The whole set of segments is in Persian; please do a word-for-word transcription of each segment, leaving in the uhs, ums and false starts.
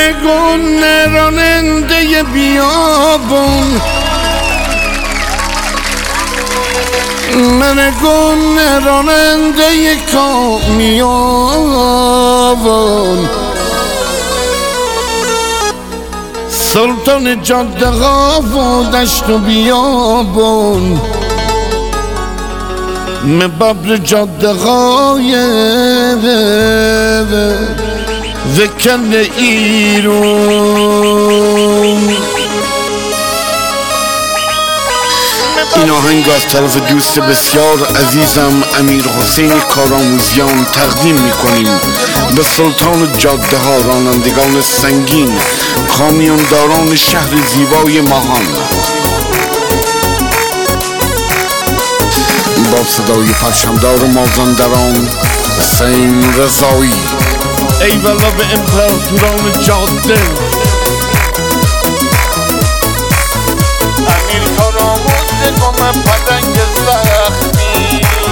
من گل راننده بیابون، من گل راننده کامیابون، سلطان جاده ها و دشت و بیابون، مبابر جاده های وکل ایرون. این آهنگ از طرف دوست بسیار عزیزم امیر حسین کارآموزیان تقدیم میکنیم به سلطان جاده ها، رانندگان سنگین، کامیونداران شهر زیبای ماهان. با صدای پرچمدار مازندران حسین رضایی. ای والا به امپراتوران جاده، امیر کارآموزگان پلنگ زخمی،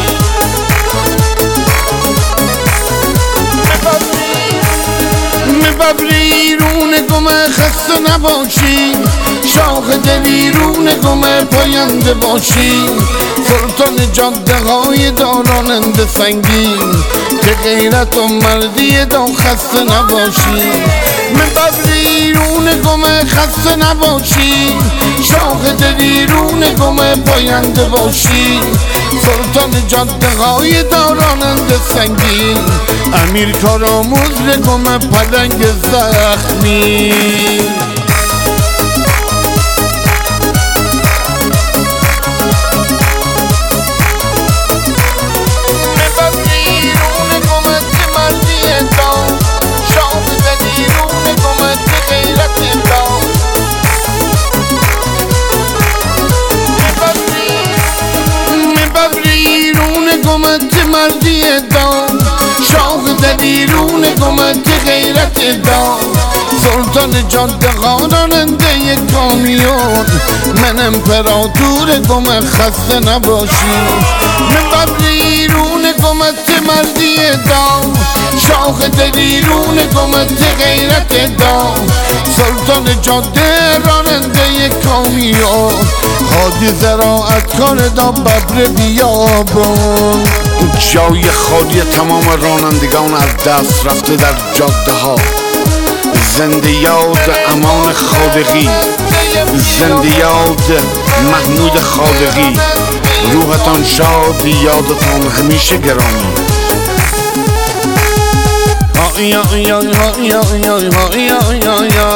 مبابر ایرون گم خسته نباشی، شاخ دلیرون گم پاینده باشی، سلطان جاده های داراننده سنگین، که غیرت و مردی دا خسته نباشی، مبابر ایرون گم خسته نباشی، شاخ دلیرون گم پاینده باشی، سلطان جاده های داراننده سنگین، امیر کارآموز گم پلنگ زخمی. گمت مردی دام، شاخ دلیرون گمت غیرت دام، سلطان جاده ها راننده کامیون، من امپراتور گم خسته نباشی، مبابر ایرون گمت مردی دام، شاخ دلیرون گمت غیرت دام، سلطان جاده راننده کامیون، هادی زراعت کار دا ببر بیابون. جای خالی تمام رانندگان از دست رفته در جاده ها، زنده یاد امان خالقی، زنده یاد محمود خالقی، روحتان شاد، یادتان همیشه گرامی. یا یا یا یا یا یا یا یا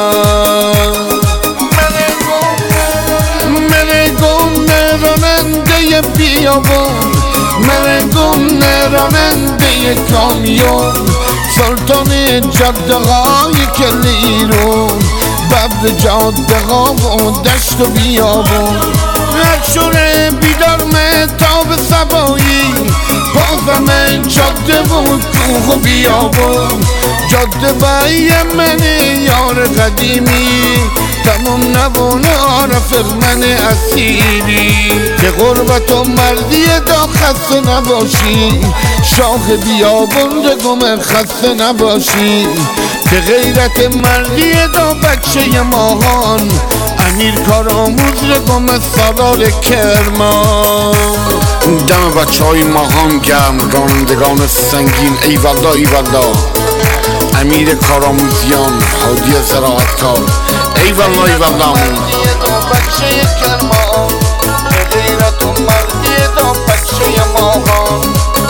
من گل راننده بیابون، من گل راننده کامیون، سلطان جاده های کل ایرون، ببر جاده ها و دشت و بیابون، شور بیدار مهتاب صبایی، بازم جاده و کوه و بیابون، جاده بای من یار قدیمی، تمام نبونه عارف من اسیری، که غربت و مردی دا خسته نباشی، شاخ بیابون گم خسته نباشی، که غیرت مردی دا بچه ماهان، امیر کارآموز گم سالار کرمان. دم بچه های ماهان گرم، رانندگان سنگین، ای والله ای والله، امیر کارآموزیان، هادی زراعتکار، ای والله ای والله. بچه کرمان، غیرت و مردی دا بچه ماهان،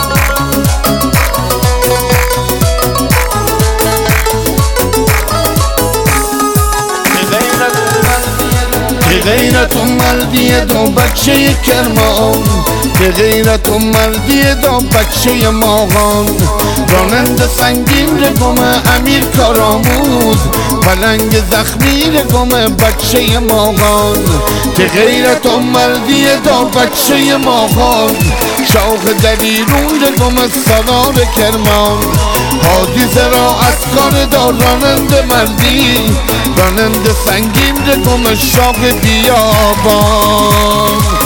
غیرت و مردی دا بچه کرمان، که غیرت و مردی دا بچه ماهان، راننده سنگین گم امیر کارآموز، پلنگ زخمی گم بچه ماهان، که غیرت و مردی دا بچه ماهان، شاخ دلیرون گم سالار کرمان، هادی زراعت کار دا راننده مردی، راننده سنگین گم شاخ بیابان.